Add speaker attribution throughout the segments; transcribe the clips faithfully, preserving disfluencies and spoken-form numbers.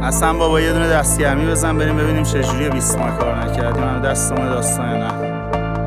Speaker 1: اصلا بابا یه دونه دستگرمی بزن بریم ببینیم چجوریه بیست ماه کار نکردیم منو دستمون داستان یا نه.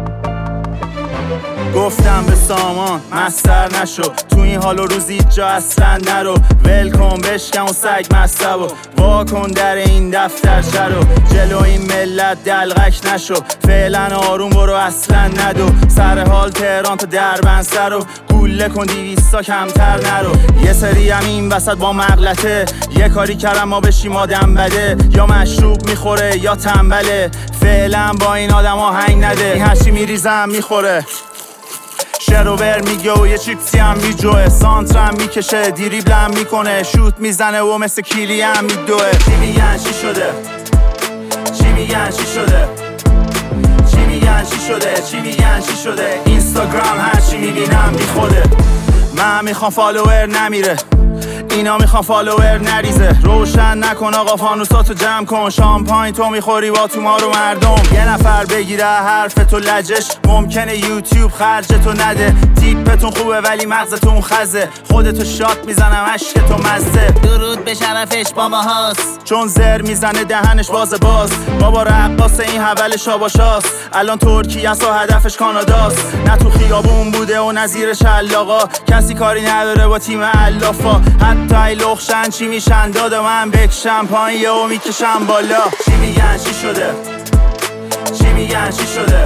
Speaker 1: گفتم به سامان مستر نشو، تو این حال و روز هیچ جا اصلا نرو، ول کن بشکن و سگ مستبو، وا کن در این دفتر شرو، جلو این ملت دلغک نشو، فعلا آروم برو اصلا ندو، سر حال تهران تا دربند سرو، گوله کن دیویستا کمتر نرو، یه سری هم این وسط با مغلطه، یه کاری کردم ما بشیم آدم بده، یا مشروب میخوره یا تنبله، فعلا با این آدم آهنگ نده، این هرچی میریزم میخوره، شروور میگه و یه چیپسی هم میجوه، سانترم میکشه دیریبلم میکنه، شوت میزنه و مثل کیلی هم میدوه. چی میگن چی شده؟ چی میگن چی شده؟ چی میگن چی شده؟ چی میگن چی شده؟ اینستاگرام هرچی میبینم بیخوده، من میخوام فالوور نمیره، اینا میخوان فالوور نریزه، روشن نکن آقا فانوساتو جمع کن، شامپاین تو میخوری با تو ما رو مردم، یه نفر بگیره حرف تو لجش، ممکنه یوتیوب خرجتو نده، تیپتون خوبه ولی مغزتون خزه، خودتو شات میزنم عشقتو مزه،
Speaker 2: درود به شرفش بابا هاست،
Speaker 1: چون زر میزنه دهنش باز باز، بابا رقاص این حول شاباشاست، الان ترکیه است و هدفش کاناداست، نه تو خیابون بوده و نظیر شلاقا، کسی کاری نداره با تیم علافا، حتی لخشن چی میشن داده من بکشم پایین و میکشم بالا. چی میگن چی شده؟ چی میگن چی شده؟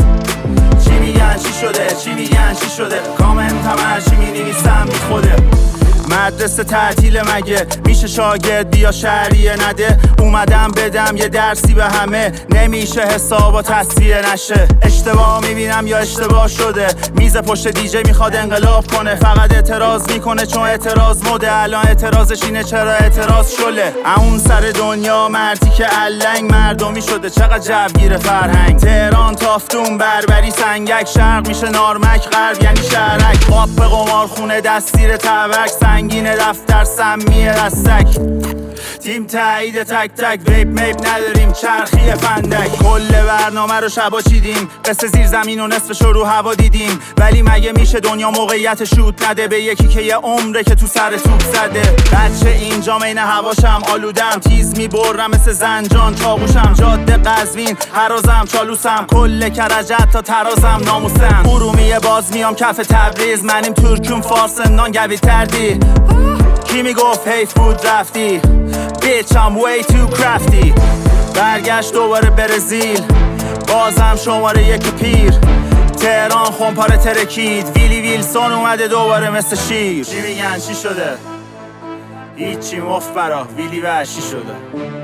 Speaker 1: چی میگن چی شده؟ چی میگن چی شده؟ کامنت هم هرچی مینویسم میخوده، مدرسه تعطیل مگه میشه شاگرد بیا شهریه نده، اومدم بدم یه درسی به همه، نمیشه حساب تصفیه نشه، اشتباه میبینم یا اشتباه شده، میز پشت دیجی میخواد انقلاب کنه، فقط اعتراض میکنه چون اعتراض مده، الان اعتراضش اینه چرا اعتراض شله، اون سر دنیا مردی که علنگ مردمی شده، چقدر جوگیر فرهنگ، تهران تافتون بربری سنگک، شرق میشه نارمک غرب یعنی شهرک، قاپ قمارخونه دستیر تبک، سنگین دفتر سمی رستک، تیم تایید تک تک، ویب میب نداریم چرخی فندک، کل برنامه رو شبا چیدیم، قصه زیر زمین و نصفش رو هوا دیدیم، ولی مگه میشه دنیا موقعیت شوت نده به یکی که یه عمره که تو سر توپ زده، بچه اینجا مین هواشم آلودم، تیز میبرم مثل زنجان چاقوشم، جاده قزوین هرازم چالوسم، کل کرجت تا ترازم ناموسم، ارومیه باز میام کف تبریز، منیم ترکون فارسندان گوی تردی، کی میگفت حیف بود رفتی bitch I'm way too crafty، برگشت دوباره برزیل بازم شماره یک پیر، تهران خونپاره ترکید، ویلی ویلسون اومده دوباره مثل شیر. چی میگن چی شده؟ هیچی مفت برا ویلی وحشی شده.